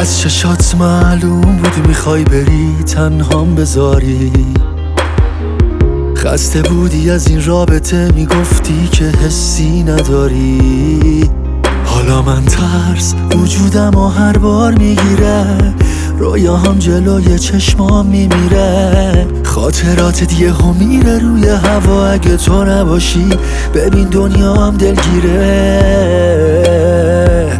از چشات معلوم بود میخوای بری تنهام بذاری. خسته بودی از این رابطه، میگفتی که حسی نداری. حالا من ترس وجودم و هر بار میگیره، رویاهام جلوی چشمام میمیره. خاطرات یهو میره روی هوا، اگه تو نباشی ببین دنیام دلگیره.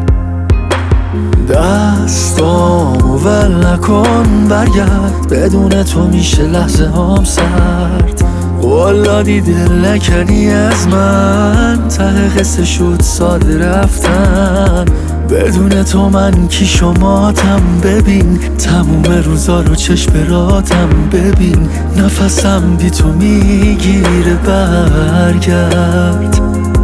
دستامو ول نکن برگرد، بدون تو میشه لحظه هام سرد. والا دل نکنی از من، ته قصه شد ساده رفتن. بدون تو من کی شماتم ببین، تموم روزا رو چشم راتم ببین. نفسم بی تو میگیره برگرد.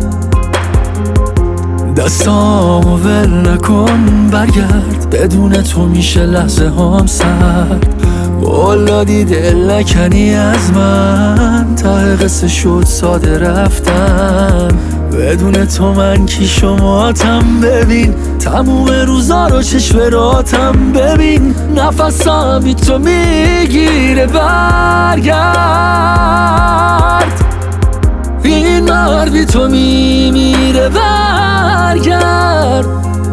دستامو ول نکن برگرد، بدون تو میشه لحظه هام سرد. والا دل نکنی از من، ته قصه شد ساده رفتن. بدون تو من کی شماتم ببین، تموم روزا رو چشم راتم ببین. نفسم بی تو میگیره برگرد. این مرد بی تو میمیره برگرد.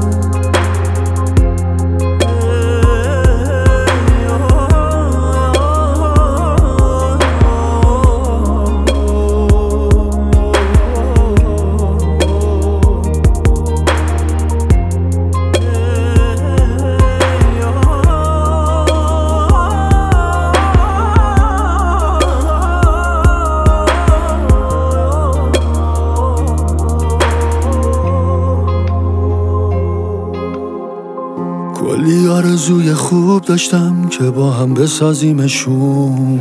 کلی آرزوی خوب داشتم که با هم بسازیمشون.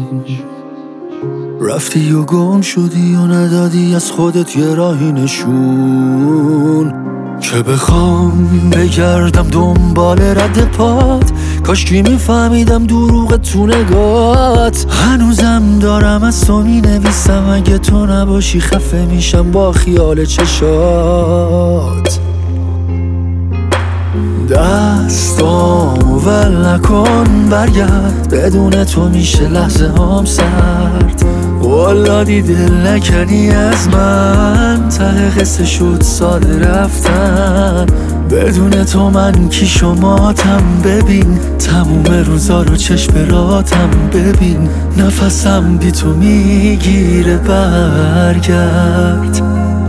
رفتی و گم شدی و ندادی از خودت یه راهی نشون. که بخوام بگردم دنبال رد پات، کاشکی میفهمیدم دروغ تو نگات. هنوزم دارم از تو مینویسم، اگه تو نباشی خفه میشم با خیال چشات. دستامو ول نکن برگرد، بدون تو میشه لحظه هام سرد. والا دل نکنی از من، ته قصه شد ساده رفتن. بدون تو من کی شماتم ببین، تموم روزا رو چشم راتم ببین. نفسم بی تو میگیره برگرد.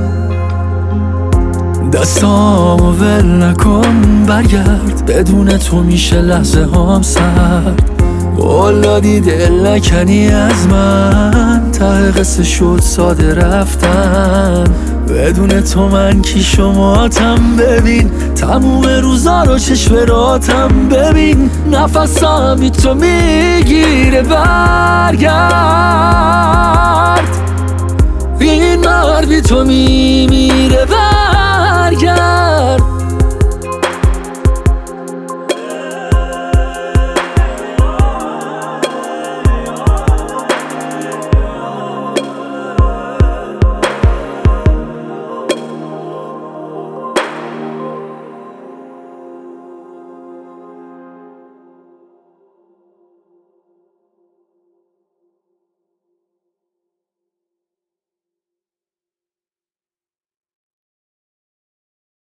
دستامو ول نکن برگرد، بدون تو میشه لحظه هام سرد. والا دل نکنی از من، ته قصه شد ساده رفتن. بدون تو من کی شماتم ببین، تموم روزا رو چشم راتم ببین. نفسم بی تو میگیره برگرد. این مرد بی تو میمیره برگرد.